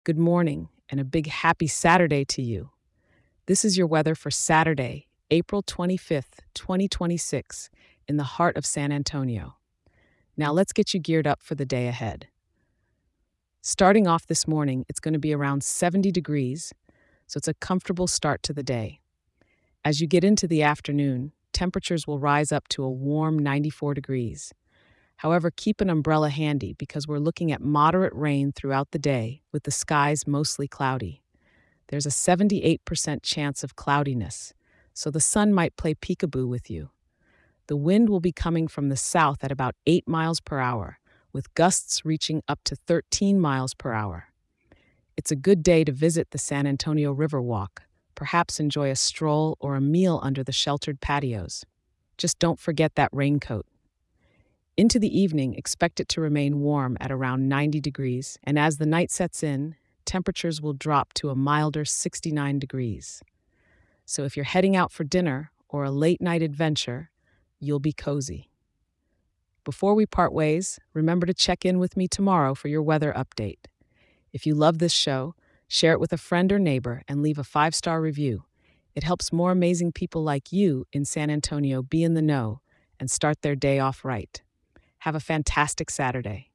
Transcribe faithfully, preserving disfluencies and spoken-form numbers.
Good morning, and a big happy Saturday to you. This is your weather for Saturday, April twenty-fifth, twenty twenty-six, in the heart of San Antonio. Now let's get you geared up for the day ahead. Starting off this morning, it's going to be around seventy degrees, so it's a comfortable start to the day. As you get into the afternoon, temperatures will rise up to a warm ninety-four degrees. However, keep an umbrella handy because we're looking at moderate rain throughout the day with the skies mostly cloudy. There's a seventy-eight percent chance of cloudiness, so the sun might play peekaboo with you. The wind will be coming from the south at about eight miles per hour, with gusts reaching up to thirteen miles per hour. It's a good day to visit the San Antonio River Walk, perhaps enjoy a stroll or a meal under the sheltered patios. Just don't forget that raincoat. Into the evening, expect it to remain warm at around ninety degrees, and as the night sets in, temperatures will drop to a milder sixty-nine degrees. So if you're heading out for dinner or a late night adventure, you'll be cozy. Before we part ways, remember to check in with me tomorrow for your weather update. If you love this show, share it with a friend or neighbor and leave a five-star review. It helps more amazing people like you in San Antonio be in the know and start their day off right. Have a fantastic Saturday.